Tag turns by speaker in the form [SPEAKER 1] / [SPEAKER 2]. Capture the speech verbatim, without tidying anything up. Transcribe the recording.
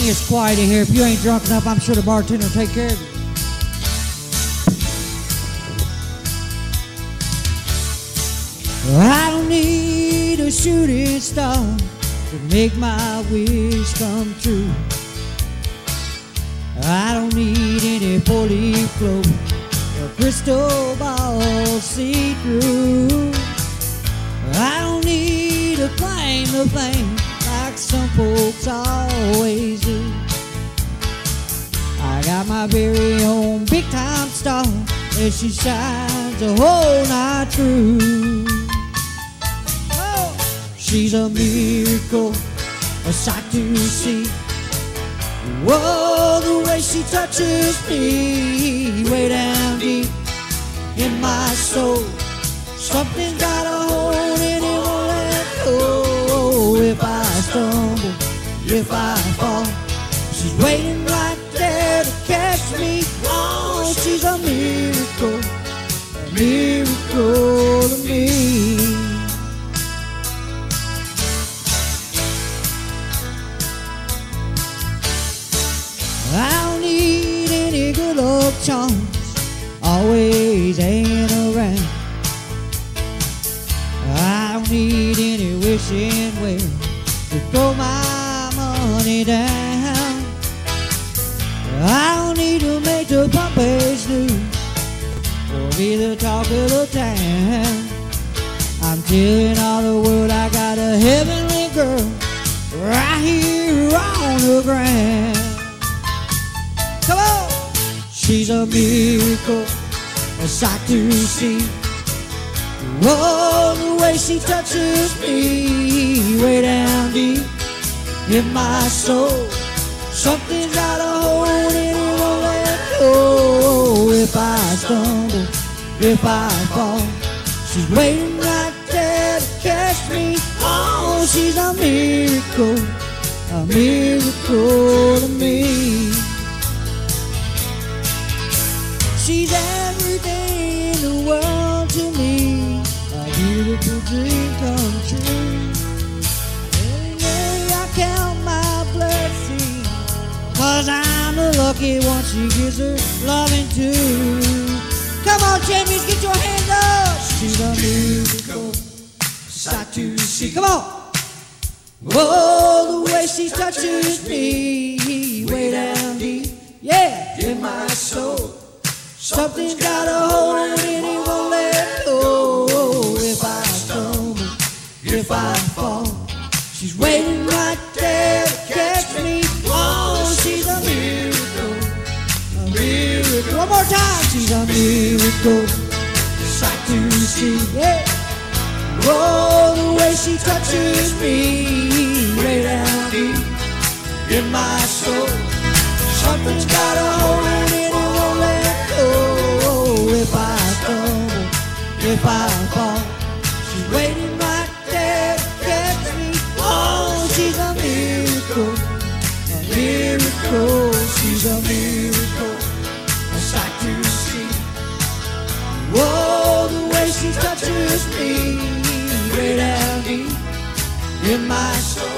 [SPEAKER 1] It's quiet in here. If you ain't drunk enough, I'm sure the bartender will take care of you. I don't need a shooting star to make my wish come true. I don't need any four-leaf clover or crystal ball see through. I don't need a claim to fame like some folks always do. I got my very own big-time star, and she shines a whole night through. Oh, she's a miracle, a sight to see. Whoa, the way she touches me way down deep in my soul. Something's got a hold and it won't let go. If I stumble, if I fall, she's waiting right there to catch me. Oh, she's a miracle, a miracle to me. I don't need any good luck charms always hanging around. I don't need any wishing well to throw my money down. I don't need to make the front page news or be the talk of the town. I'm telling all the world I got a heavenly girl right here on the ground. Come on! She's a miracle, a sight to see. Oh, the way she touches me way down deep in my soul. Something's got a hold and it won't let go. If I stumble, if I fall, she's waiting right there to catch me. Oh, she's a miracle, a miracle to me. She's everything in the world to me, a beautiful dream come true. Every day I count my blessings, cause I'm the lucky one she gives her loving to. Come on, champions, get your hands up. She's a miracle, sight to see. Come on. Whoa, the way she touches me way down deep, yeah, in my soul. Something's got a hold and it won't let go. If I stumble, if I fall, she's waiting right there to catch me. Oh, she's a miracle, a miracle. One more time. She's a miracle, a sight to see. Yeah. Oh, the way she touches me way down deep in my soul. Something's got a hold and it won't let go. If I stumble, if I fall, she's waiting right there to catch me. Oh, she's a miracle, a miracle. She's a miracle, a sight to see. Whoa, the way she touches me way down deep in my soul.